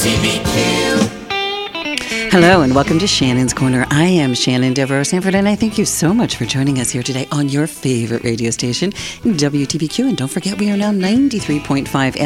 WTBQ. Hello and welcome to Shannon's Corner. I am Shannon Devereaux Sanford, and I thank you so much for joining us here today on your favorite radio station, WTBQ. And don't forget, we are now 93.5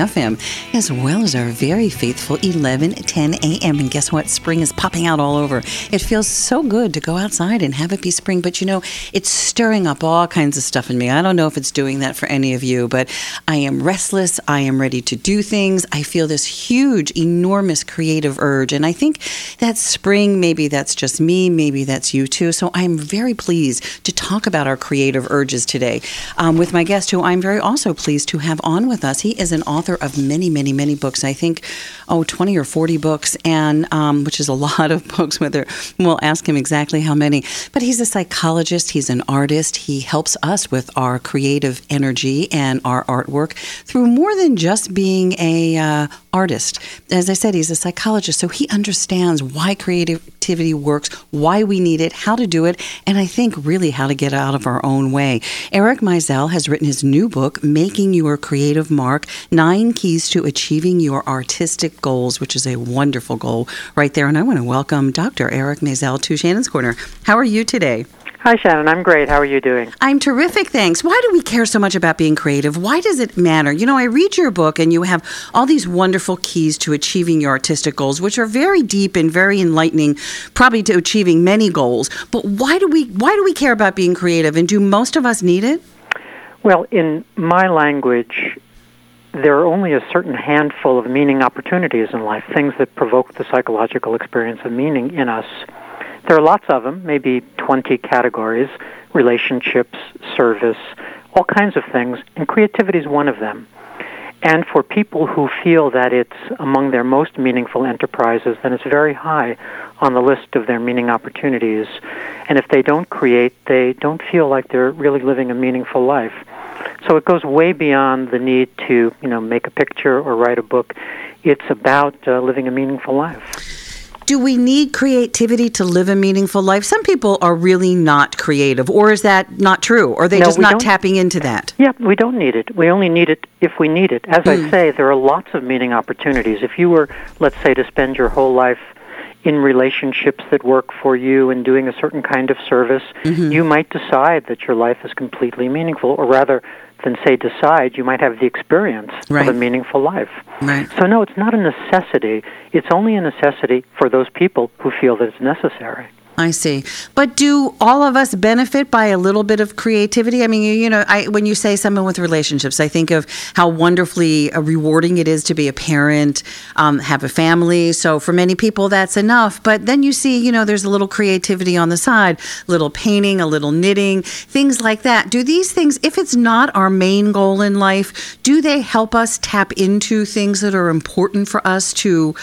FM, as well as our very faithful 11:10 a.m. And guess what? Spring is popping out all over. It feels so good to go outside and have it be spring, but you know, it's stirring up all kinds of stuff in me. I don't know if it's doing that for any of you, but I am restless. I am ready to do things. I feel this huge, enormous creative urge, and I think that's spring, maybe that's just me, maybe that's you too. So I'm very pleased to talk about our creative urges today with my guest, who I'm very also pleased to have on with us. He is an author of many, many, many books. I think, 20 or 40 books, and which is a lot of books, whether we'll ask him exactly how many. But he's a psychologist. He's an artist. He helps us with our creative energy and our artwork through more than just being a artist. As I said, he's a psychologist, so he understands why creativity works, why we need it, how to do it, and I think really how to get out of our own way. Eric Meisel has written his new book, Making Your Creative Mark, 9 Keys to Achieving Your Artistic Goals, which is a wonderful goal right there. And I want to welcome Dr. Eric Meisel to Shannon's Corner. How are you today? Hi, Shannon. I'm great. How are you doing? I'm terrific, thanks. Why do we care so much about being creative? Why does it matter? You know, I read your book and you have all these wonderful keys to achieving your artistic goals, which are very deep and very enlightening, probably to achieving many goals. But why do we care about being creative, and do most of us need it? Well, in my language, there are only a certain handful of meaning opportunities in life, things that provoke the psychological experience of meaning in us. There are lots of them, maybe 20 categories: relationships, service, all kinds of things, and creativity is one of them. And for people who feel that it's among their most meaningful enterprises, then it's very high on the list of their meaning opportunities. And if they don't create, they don't feel like they're really living a meaningful life. So it goes way beyond the need to, make a picture or write a book. It's about living a meaningful life. Do we need creativity to live a meaningful life? Some people are really not creative, or is that not true? Or are they just not tapping into that? Yeah, we don't need it. We only need it if we need it. As I say, there are lots of meaning opportunities. If you were, let's say, to spend your whole life in relationships that work for you and doing a certain kind of service, you might decide that your life is completely meaningful, or rather than say decide, you might have the experience of a meaningful life. Right. So no, it's not a necessity. It's only a necessity for those people who feel that it's necessary. I see. But do all of us benefit by a little bit of creativity? I mean, when you say someone with relationships, I think of how wonderfully rewarding it is to be a parent, have a family. So for many people, that's enough. But then you see, there's a little creativity on the side, a little painting, a little knitting, things like that. Do these things, if it's not our main goal in life, do they help us tap into things that are important for us to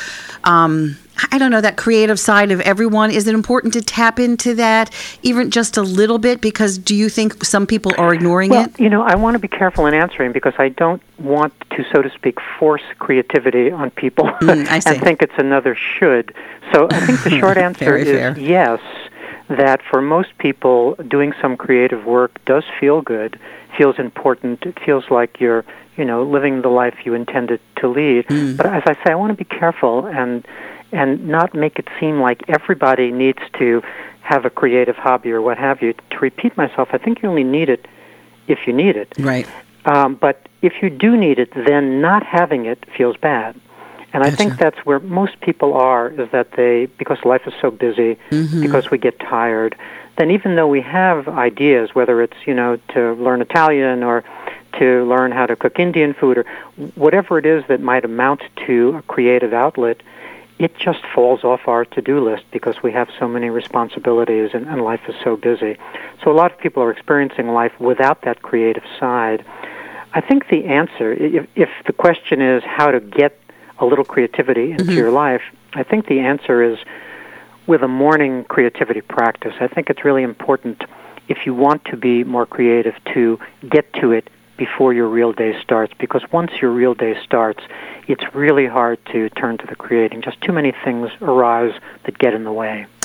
that creative side of everyone? Is it important to tap into that even just a little bit? Because do you think some people are ignoring it? Well, I want to be careful in answering because I don't want to, so to speak, force creativity on people and think it's another should. So I think the short answer is yes, that for most people, doing some creative work does feel good, feels important. It feels like you're, living the life you intended to lead. But as I say, I want to be careful and not make it seem like everybody needs to have a creative hobby or what have you. To repeat myself, I think you only need it if you need it. Right. But if you do need it, then not having it feels bad. And I think that's where most people are, is that because life is so busy, because we get tired, then even though we have ideas, whether it's, to learn Italian or to learn how to cook Indian food or whatever it is that might amount to a creative outlet, it just falls off our to-do list because we have so many responsibilities and life is so busy. So a lot of people are experiencing life without that creative side. I think the answer, if the question is how to get a little creativity into your life, I think the answer is with a morning creativity practice. I think it's really important, if you want to be more creative, to get to it before your real day starts, because once your real day starts, it's really hard to turn to the creating. Just too many things arise that get in the way.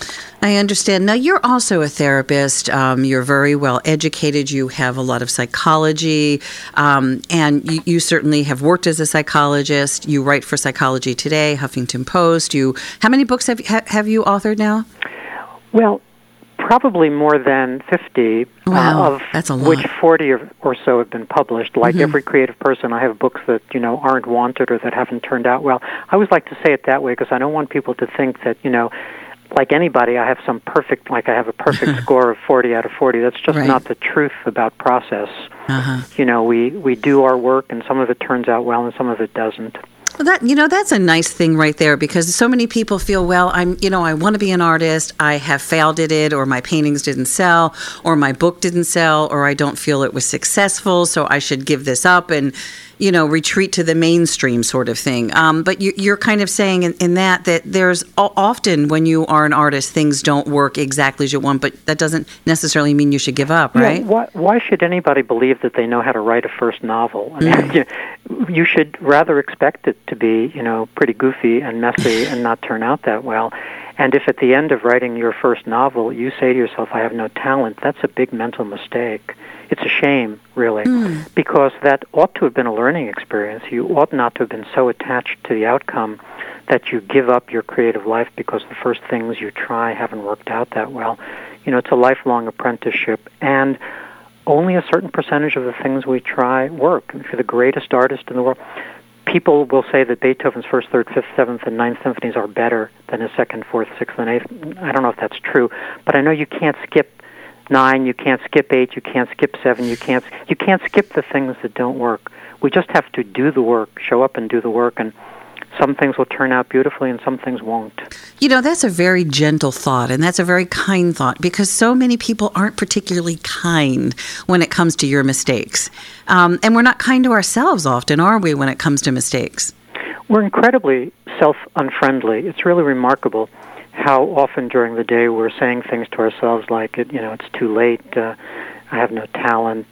I understand. Now, you're also a therapist. You're very well educated. You have a lot of psychology, and you certainly have worked as a psychologist. You write for Psychology Today, Huffington Post. How many books have you authored now? Well, probably more than 50, wow, that's a lot. Which 40 or so have been published. Like every creative person, I have books that, aren't wanted or that haven't turned out well. I always like to say it that way because I don't want people to think that, like anybody, I have I have a perfect score of 40 out of 40. That's just not the truth about process. We do our work, and some of it turns out well, and some of it doesn't. Well, that's a nice thing right there, because so many people feel, well, I want to be an artist. I have failed at it, or my paintings didn't sell, or my book didn't sell, or I don't feel it was successful, so I should give this up and, retreat to the mainstream sort of thing. But you're kind of saying in that there's often when you are an artist, things don't work exactly as you want, but that doesn't necessarily mean you should give up, right? Yeah, why should anybody believe that they know how to write a first novel? I mean, you should rather expect it to be, pretty goofy and messy and not turn out that well. And if at the end of writing your first novel you say to yourself, I have no talent, that's a big mental mistake. It's a shame, really, because that ought to have been a learning experience. You ought not to have been so attached to the outcome that you give up your creative life because the first things you try haven't worked out that well. It's a lifelong apprenticeship, and only a certain percentage of the things we try work. If you're the greatest artist in the world, people will say that Beethoven's first, third, fifth, seventh, and ninth symphonies are better than his second, fourth, sixth, and eighth. I don't know if that's true, but I know you can't skip 9, you can't skip 8, you can't skip 7, you can't skip the things that don't work. We just have to do the work, show up and do the work, and some things will turn out beautifully and some things won't. That's a very gentle thought, and that's a very kind thought, because so many people aren't particularly kind when it comes to your mistakes. And we're not kind to ourselves often, are we, when it comes to mistakes? We're incredibly self-unfriendly. It's really remarkable how often during the day we're saying things to ourselves like, it's too late, I have no talent,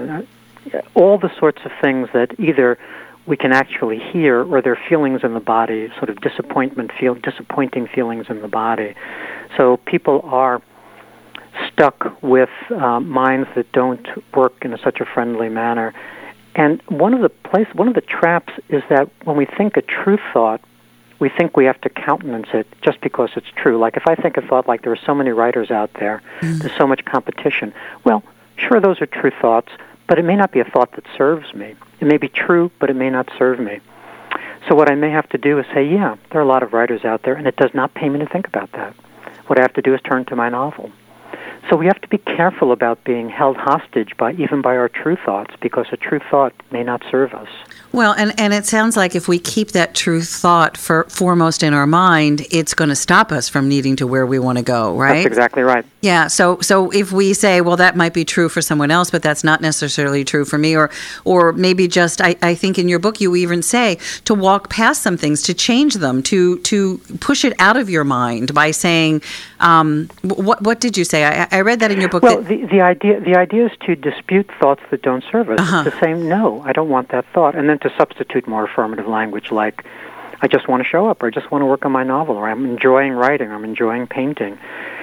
all the sorts of things that either we can actually hear or they're feelings in the body, sort of disappointing feelings in the body. So people are stuck with minds that don't work in such a friendly manner. And one of the traps is that when we think a true thought, we think we have to countenance it just because it's true. Like if I think a thought like there are so many writers out there, there's so much competition. Well, sure, those are true thoughts, but it may not be a thought that serves me. It may be true, but it may not serve me. So what I may have to do is say, yeah, there are a lot of writers out there, and it does not pay me to think about that. What I have to do is turn to my novel. So we have to be careful about being held hostage even by our true thoughts, because a true thought may not serve us. Well, and it sounds like if we keep that true thought foremost in our mind, it's going to stop us from needing to where we want to go, right? That's exactly right. Yeah, so if we say, well, that might be true for someone else, but that's not necessarily true for me, or maybe just, I think in your book you even say to walk past some things, to change them, to push it out of your mind by saying, what did you say? I read that in your book. Well, the idea is to dispute thoughts that don't serve us. To say, no, I don't want that thought, and then to substitute more affirmative language like, I just want to show up, or I just want to work on my novel, or I'm enjoying writing, or I'm enjoying painting.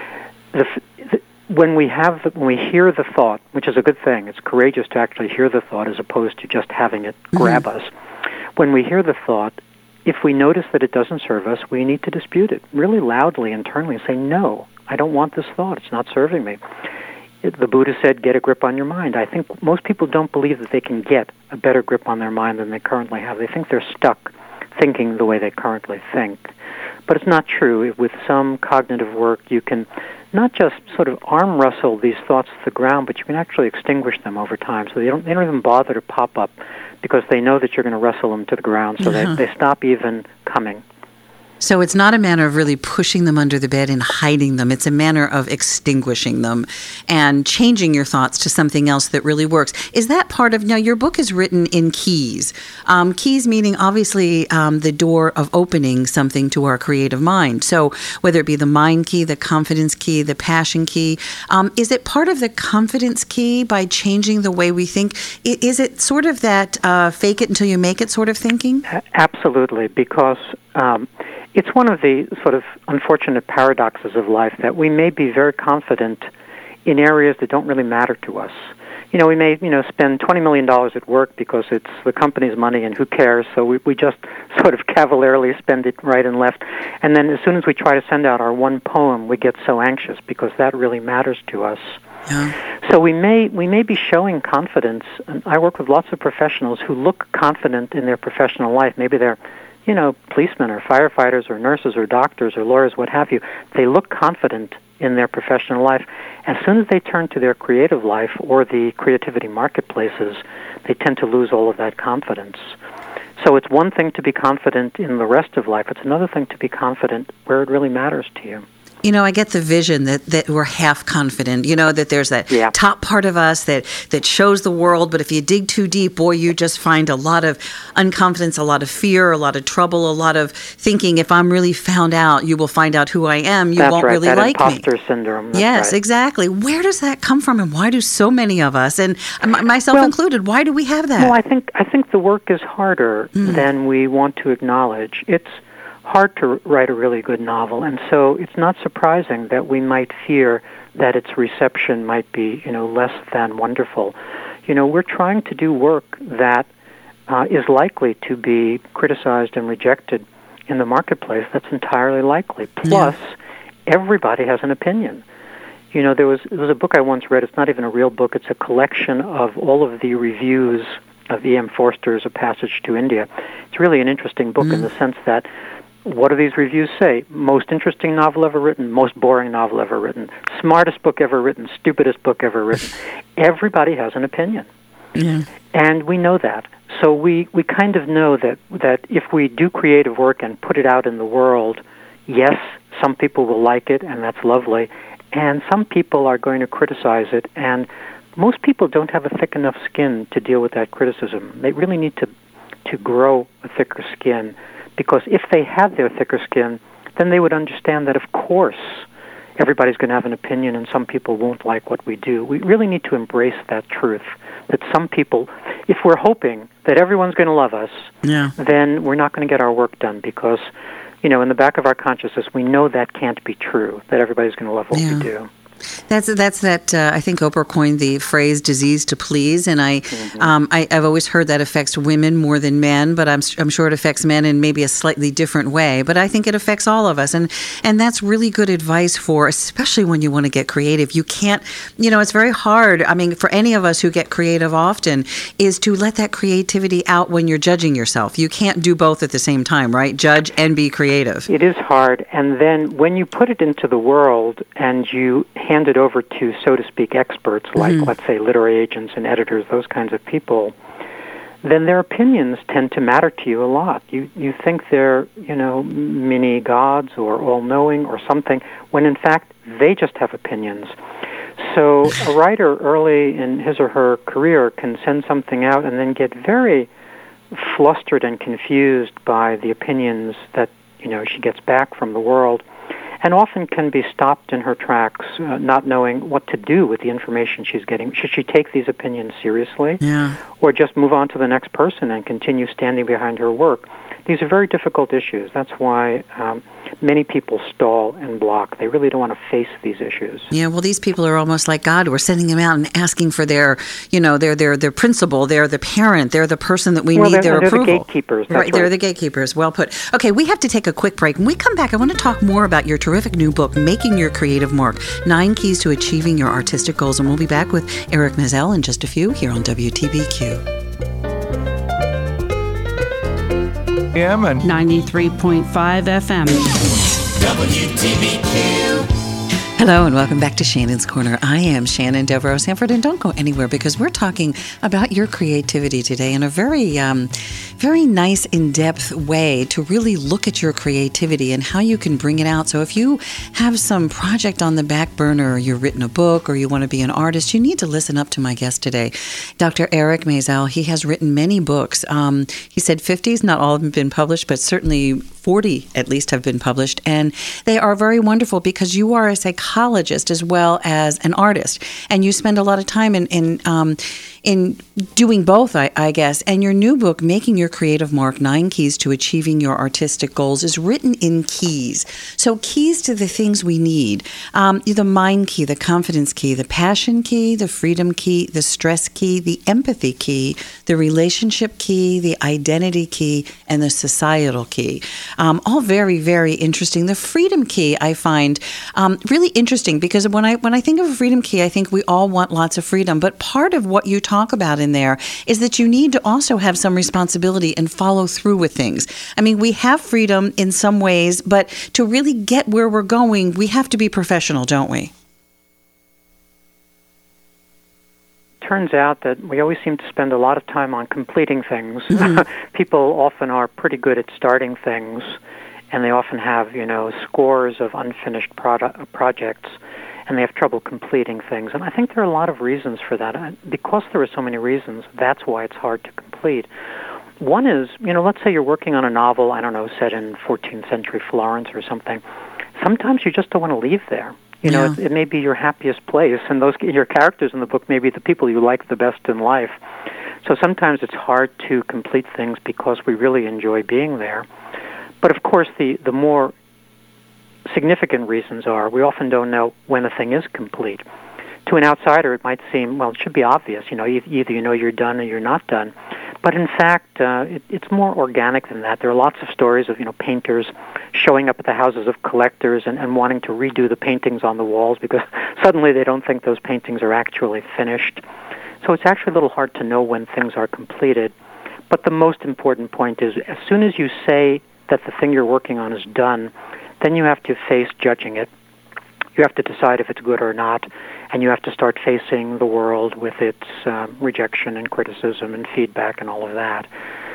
When we hear the thought, which is a good thing, it's courageous to actually hear the thought as opposed to just having it grab us. When we hear the thought, if we notice that it doesn't serve us, we need to dispute it really loudly internally and say, no, I don't want this thought. It's not serving me. The Buddha said, get a grip on your mind. I think most people don't believe that they can get a better grip on their mind than they currently have. They think they're stuck thinking the way they currently think. But it's not true. With some cognitive work, you can not just sort of arm wrestle these thoughts to the ground, but you can actually extinguish them over time. So they don't even bother to pop up because they know that you're going to wrestle them to the ground, so they stop even coming. So it's not a matter of really pushing them under the bed and hiding them. It's a manner of extinguishing them and changing your thoughts to something else that really works. Is that part of, now your book is written in keys. Keys meaning obviously the door of opening something to our creative mind. So whether it be the mind key, the confidence key, the passion key, is it part of the confidence key by changing the way we think? Is it sort of that fake it until you make it sort of thinking? Absolutely, because it's one of the sort of unfortunate paradoxes of life that we may be very confident in areas that don't really matter to us. We may, spend $20 million at work because it's the company's money and who cares, so we just sort of cavalierly spend it right and left. And then as soon as we try to send out our one poem, we get so anxious because that really matters to us. Yeah. So we may be showing confidence. And I work with lots of professionals who look confident in their professional life. Maybe they're, policemen or firefighters or nurses or doctors or lawyers, what have you. They look confident in their professional life. As soon as they turn to their creative life or the creativity marketplaces, they tend to lose all of that confidence. So it's one thing to be confident in the rest of life. It's another thing to be confident where it really matters to you. I get the vision that we're half confident, that there's that top part of us that shows the world, but if you dig too deep, boy, you just find a lot of unconfidence, a lot of fear, a lot of trouble, a lot of thinking, if I'm really found out, you will find out who I am, you won't really like me. Imposter syndrome. Yes, exactly. Where does that come from, and why do so many of us, and myself included, why do we have that? Well, I think the work is harder than we want to acknowledge. It's hard to write a really good novel, and so it's not surprising that we might fear that its reception might be, less than wonderful. We're trying to do work that is likely to be criticized and rejected in the marketplace. That's entirely likely. Plus, everybody has an opinion. There was a book I once read. It's not even a real book. It's a collection of all of the reviews of E.M. Forster's A Passage to India. It's really an interesting book in the sense that what do these reviews say? Most interesting novel ever written, most boring novel ever written, smartest book ever written, stupidest book ever written. Everybody has an opinion. Yeah. And we know that. So we kind of know that if we do creative work and put it out in the world, yes, some people will like it, and that's lovely, and some people are going to criticize it, and most people don't have a thick enough skin to deal with that criticism. They really need to grow a thicker skin, because if they had their thicker skin, then they would understand that, of course, everybody's going to have an opinion and some people won't like what we do. We really need to embrace that truth, that some people, if we're hoping that everyone's going to love us, then we're not going to get our work done because, in the back of our consciousness, we know that can't be true, that everybody's going to love what we do. That's that. I think Oprah coined the phrase "disease to please," and I've always heard that affects women more than men, but I'm sure it affects men in maybe a slightly different way. But I think it affects all of us, and that's really good advice for, especially when you want to get creative. You can't, it's very hard. I mean, for any of us who get creative often, is to let that creativity out when you're judging yourself. You can't do both at the same time, right? Judge and be creative. It is hard, and then when you put it into the world and you hand it over to, so to speak, experts like, let's say, literary agents and editors, those kinds of people, then their opinions tend to matter to you a lot. You think they're, mini gods or all-knowing or something, when in fact they just have opinions. So a writer early in his or her career can send something out and then get very flustered and confused by the opinions that, she gets back from the world, and often can be stopped in her tracks, not knowing what to do with the information she's getting. Should she take these opinions seriously, or just move on to the next person and continue standing behind her work? These are very difficult issues. That's why many people stall and block. They really don't want to face these issues. Yeah, well, these people are almost like God. We're sending them out and asking for their principal. They're the parent. They're the person that we need their approval. They're the gatekeepers. Right, they're the gatekeepers. Well put. Okay, we have to take a quick break. When we come back, I want to talk more about your terrific new book, Making Your Creative Mark, 9 Keys to Achieving Your Artistic Goals. And we'll be back with Eric Maisel in just a few here on WTBQ. And 93.5 FM. WTBQ. Hello and welcome back to Shannon's Corner. I am Shannon Devereaux Sanford, and don't go anywhere because we're talking about your creativity today in a very, very nice, in-depth way to really look at your creativity and how you can bring it out. So if you have some project on the back burner, or you've written a book, or you want to be an artist, you need to listen up to my guest today, Dr. Eric Maisel. He has written many books. He said 50s, not all of them have been published, but certainly 40 at least have been published, and they are very wonderful because you are a psychologist as well as an artist, and you spend a lot of time in in doing both, I guess. And your new book, Making Your Creative Mark, 9 Keys to Achieving Your Artistic Goals, is written in keys. So keys to the things we need. The mind key, the confidence key, the passion key, the freedom key, the stress key, the empathy key, the relationship key, the identity key, and the societal key. All very, very interesting. The freedom key I find really interesting because when I think of a freedom key, I think we all want lots of freedom. But part of what you talk about in there is that you need to also have some responsibility and follow through with things. I mean, we have freedom in some ways, but to really get where we're going, we have to be professional, don't we? Turns out that we always seem to spend a lot of time on completing things. People often are pretty good at starting things, and they often have, scores of unfinished projects, and they have trouble completing things. And I think there are a lot of reasons for that. Because there are so many reasons, that's why it's hard to complete. One is, let's say you're working on a novel, set in 14th century Florence or something. Sometimes you just don't want to leave there. It may be your happiest place, and your characters in the book may be the people you like the best in life. So sometimes it's hard to complete things because we really enjoy being there. But of course, the more significant reasons are we often don't know when a thing is complete. To an outsider, it might seem, it should be obvious. Either you're done or you're not done. But in fact, it's more organic than that. There are lots of stories of, painters showing up at the houses of collectors and wanting to redo the paintings on the walls because suddenly they don't think those paintings are actually finished. So it's actually a little hard to know when things are completed. But the most important point is as soon as you say that the thing you're working on is done, then you have to face judging it. You have to decide if it's good or not, and you have to start facing the world with its rejection and criticism and feedback and all of that.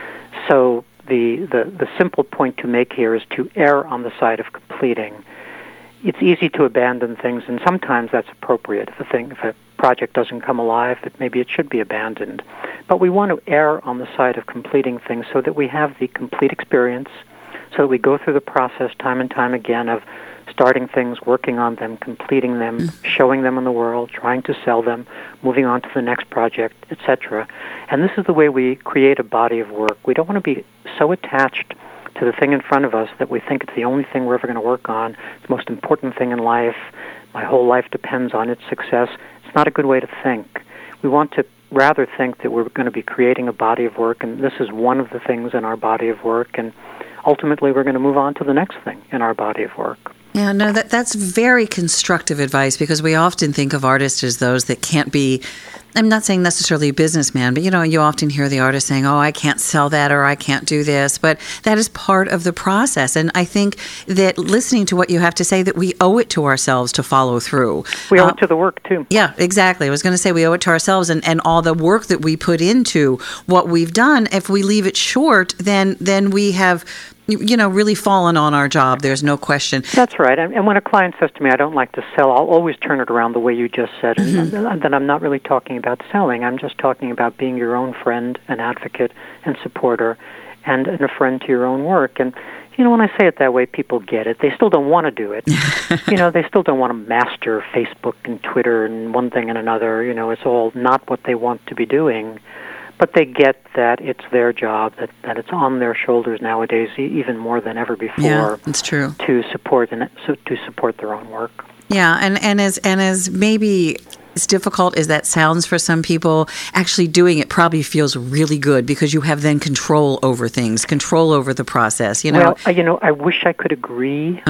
So the simple point to make here is to err on the side of completing. It's easy to abandon things, and sometimes that's appropriate. If a project doesn't come alive, maybe it should be abandoned. But we want to err on the side of completing things so that we have the complete experience, so that we go through the process time and time again of starting things, working on them, completing them, showing them in the world, trying to sell them, moving on to the next project, etc. And this is the way we create a body of work. We don't want to be so attached to the thing in front of us that we think it's the only thing we're ever going to work on, it's the most important thing in life, my whole life depends on its success. It's not a good way to think. We want to rather think that we're going to be creating a body of work, and this is one of the things in our body of work, and ultimately we're going to move on to the next thing in our body of work. Yeah, no, that's very constructive advice because we often think of artists as those that can't be, I'm not saying necessarily a businessman, but you often hear the artist saying, I can't sell that or I can't do this, but that is part of the process. And I think that listening to what you have to say, that we owe it to ourselves to follow through. We owe it to the work too. Yeah, exactly. I was going to say we owe it to ourselves and all the work that we put into what we've done. If we leave it short, then we have really fallen on our job. There's no question. That's right. And when a client says to me, I don't like to sell, I'll always turn it around the way you just said. And then I'm not really talking about selling. I'm just talking about being your own friend, an advocate, and supporter, and a friend to your own work. And, when I say it that way, people get it. They still don't want to do it. They still don't want to master Facebook and Twitter and one thing and another. It's all not what they want to be doing. But they get that it's their job, that it's on their shoulders nowadays, even more than ever before. Yeah, it's true. To support their own work. Yeah, and as maybe as difficult as that sounds for some people, actually doing it probably feels really good because you have then control over things, control over the process. Well, I wish I could agree,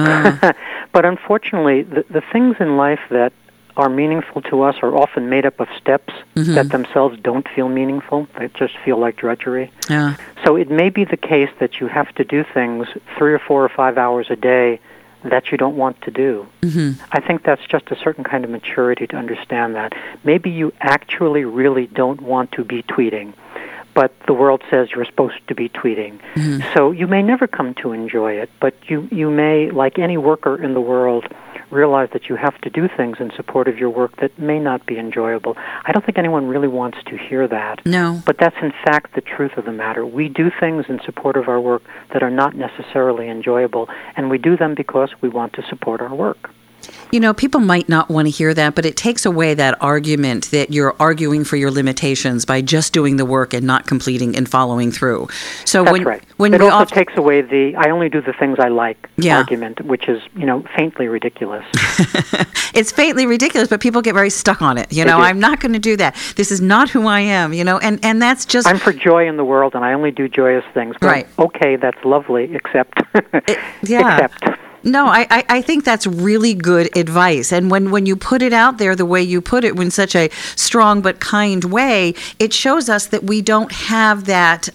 but unfortunately, the things in life that are meaningful to us are often made up of steps that themselves don't feel meaningful. They just feel like drudgery. Yeah. So it may be the case that you have to do things 3 or 4 or 5 hours a day that you don't want to do. I think that's just a certain kind of maturity to understand that. Maybe you actually really don't want to be tweeting, but the world says you're supposed to be tweeting. So you may never come to enjoy it, but you may, like any worker in the world, realize that you have to do things in support of your work that may not be enjoyable. I don't think anyone really wants to hear that. No. But that's in fact the truth of the matter. We do things in support of our work that are not necessarily enjoyable, and we do them because we want to support our work. People might not want to hear that, but it takes away that argument that you're arguing for your limitations by just doing the work and not completing and following through. So That's right. It also takes away the "I only do the things I like" argument, which is, faintly ridiculous. It's faintly ridiculous, but people get very stuck on it. I'm not going to do that. This is not who I am. And that's just. I'm for joy in the world, and I only do joyous things. But right. Okay, that's lovely, except. Except. No, I think that's really good advice. And when you put it out there the way you put it, in such a strong but kind way, it shows us that we don't have that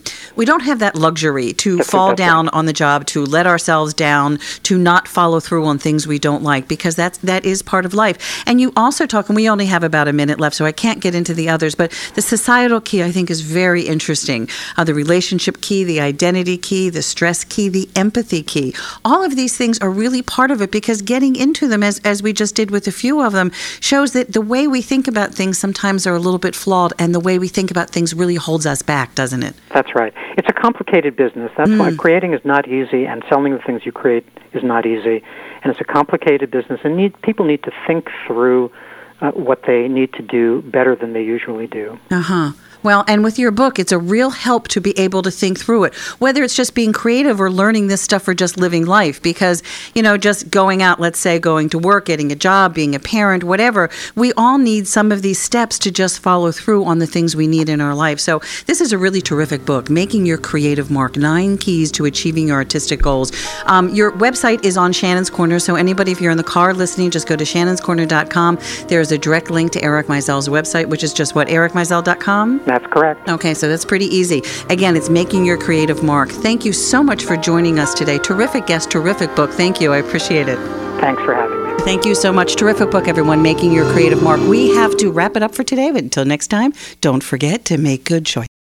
luxury to fall down on the job, to let ourselves down, to not follow through on things we don't like, because that is part of life. And you also talk, and we only have about a minute left, so I can't get into the others, but the societal key I think is very interesting. The relationship key, the identity key, the stress key, the empathy key. All of these things are really part of it, because getting into them, as we just did with a few of them, shows that the way we think about things sometimes are a little bit flawed, and the way we think about things really holds us back, doesn't it? That's right. It's a complicated business. That's why creating is not easy, and selling the things you create is not easy. And it's a complicated business, and people need to think through what they need to do better than they usually do. Well, and with your book, it's a real help to be able to think through it, whether it's just being creative or learning this stuff or just living life. Because, just going out, let's say going to work, getting a job, being a parent, whatever, we all need some of these steps to just follow through on the things we need in our life. So this is a really terrific book, Making Your Creative Mark, 9 Keys to Achieving Your Artistic Goals. Your website is on Shannon's Corner, so anybody, if you're in the car listening, just go to shannonscorner.com. There's a direct link to Eric Meisel's website, which is just ericmeisel.com? That's correct. Okay, so that's pretty easy. Again, it's Making Your Creative Mark. Thank you so much for joining us today. Terrific guest, terrific book. Thank you. I appreciate it. Thanks for having me. Thank you so much. Terrific book, everyone. Making Your Creative Mark. We have to wrap it up for today, but until next time, don't forget to make good choices.